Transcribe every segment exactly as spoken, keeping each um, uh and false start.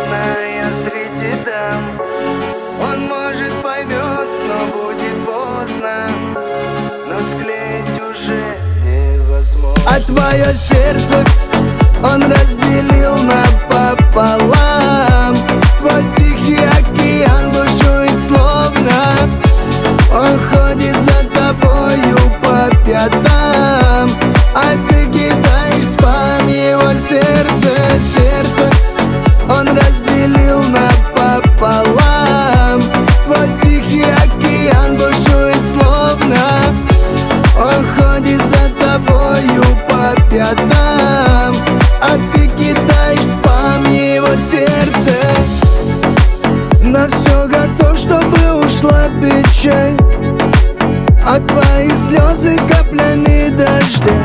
я среди дам. Он может поймет, но будет поздно, но склеить уже невозможно. А твое сердце он разделил напополам. Твой тихий океан бушует словно. Он ходит за тобою по пятам, а ты кидаешь спам его сердце. Сердце он разделил напополам. Твой тихий океан бушует словно. Он ходит за тобою по пятам, а ты кидаешь спам его сердце. На все готов, чтобы ушла печаль, а твои слезы каплями дождя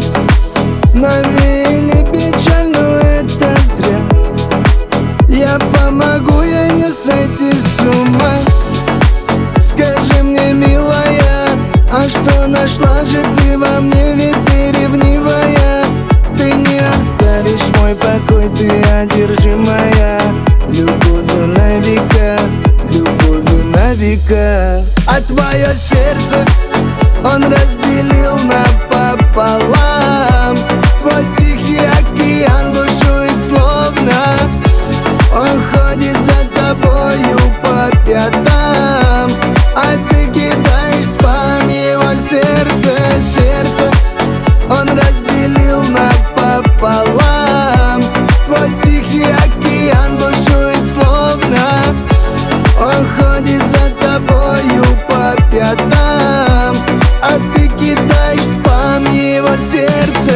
навеяли печаль, но это зря. Я помогу ей не сойти с ума. Скажи мне, милая, а что нашла же ты во мне? Ведь ты ревнивая. Ты не оставишь мой покой, ты одержимая любовью на века, любовью на века. А твое сердце он разделил напополам. Твой тихий океан бушует словно. Он ходит за тобою по пятам, а ты кидаешь спам его сердце. Сердце он разделил напополам. Твой тихий океан бушует словно. Он ходит за тобою по пятам, а ты кидаешь спам его сердце.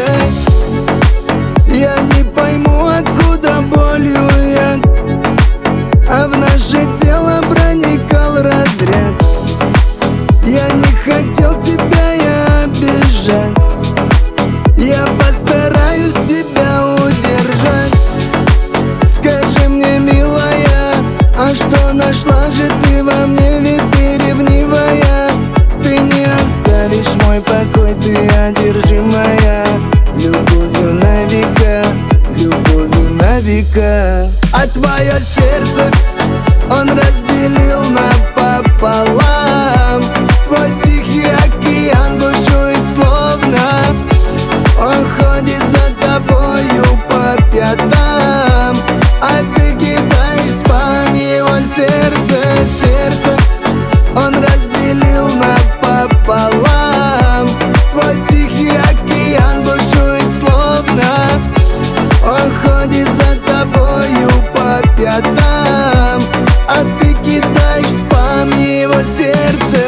Я не пойму, откуда болью яд, а в наше тело проникал разряд. Я не хотел тебя я обижать, я постараюсь тебя удержать. Скажи мне, милая, а что нашла же ты во мне? Ведь ты ревнивая. Ты не оставишь мой покой, ты одержимая любовью на века, любовью на века. А твое сердце он разделил напополам. Твой тихий океан бушует словно. Он ходит за тобою по пятам, а ты кидаешь спам его сердце. Сердце он разделил напополам. Твой тихий океан бушует словно. Он ходит за тобою по пятам, а ты кидаешь спам его сердце.